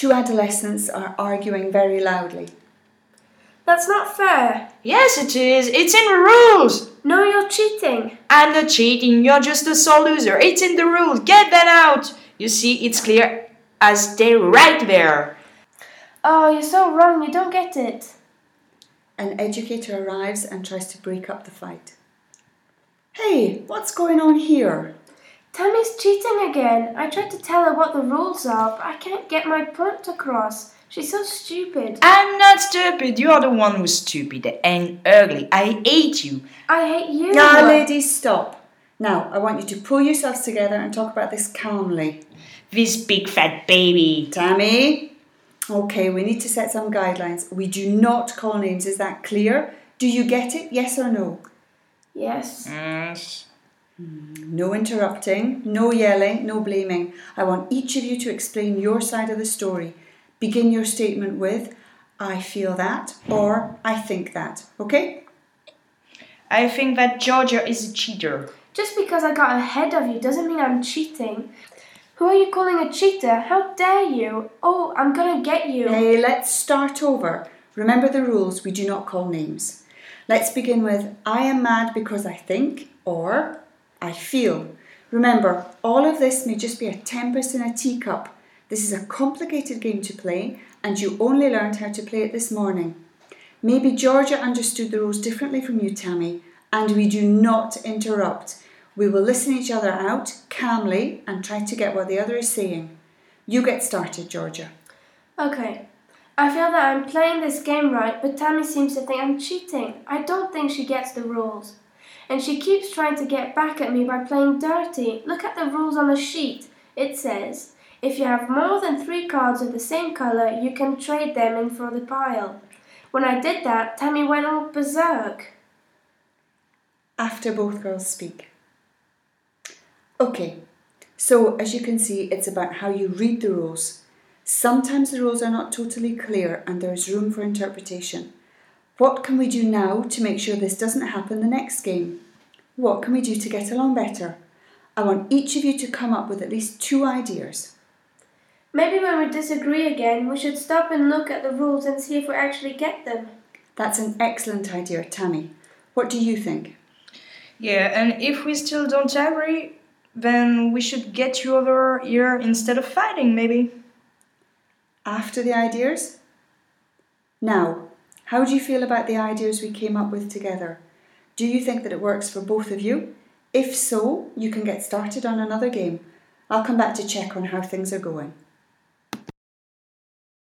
Two adolescents are arguing very loudly. That's not fair. Yes, it is. It's in the rules. No, you're cheating. I'm not cheating. You're just a sore loser. It's in the rules. Get that out. You see, it's clear as day right there. Oh, you're so wrong. You don't get it. An educator arrives and tries to break up the fight. Hey, what's going on here? Tammy's cheating again. I tried to tell her what the rules are, but I can't get my point across. She's so stupid. I'm not stupid. You're the one who's stupid and ugly. I hate you. I hate you. Now, ladies, stop. Now, I want you to pull yourselves together and talk about this calmly. This big fat baby. Tammy? Okay, we need to set some guidelines. We do not call names. Is that clear? Do you get it? Yes or no? Yes. Yes. No interrupting, no yelling, no blaming. I want each of you to explain your side of the story. Begin your statement with, I feel that, or I think that. Okay? I think that Georgia is a cheater. Just because I got ahead of you doesn't mean I'm cheating. Who are you calling a cheater? How dare you? Oh, I'm gonna get you. Hey, let's start over. Remember the rules, we do not call names. Let's begin with, I am mad because I think, or I feel. Remember, all of this may just be a tempest in a teacup. This is a complicated game to play, and you only learned how to play it this morning. Maybe Georgia understood the rules differently from you, Tammy, and we do not interrupt. We will listen each other out calmly and try to get what the other is saying. You get started, Georgia. Okay. I feel that I'm playing this game right, but Tammy seems to think I'm cheating. I don't think she gets the rules. And she keeps trying to get back at me by playing dirty. Look at the rules on the sheet. It says, if you have more than 3 cards of the same colour, you can trade them in for the pile. When I did that, Tammy went all berserk. After both girls speak. Okay, so as you can see, it's about how you read the rules. Sometimes the rules are not totally clear and there is room for interpretation. What can we do now to make sure this doesn't happen the next game? What can we do to get along better? I want each of you to come up with at least 2 ideas. Maybe when we disagree again, we should stop and look at the rules and see if we actually get them. That's an excellent idea, Tammy. What do you think? Yeah, and if we still don't agree, then we should get you over here instead of fighting, maybe. After the ideas? Now, how do you feel about the ideas we came up with together? Do you think that it works for both of you? If so, you can get started on another game. I'll come back to check on how things are going.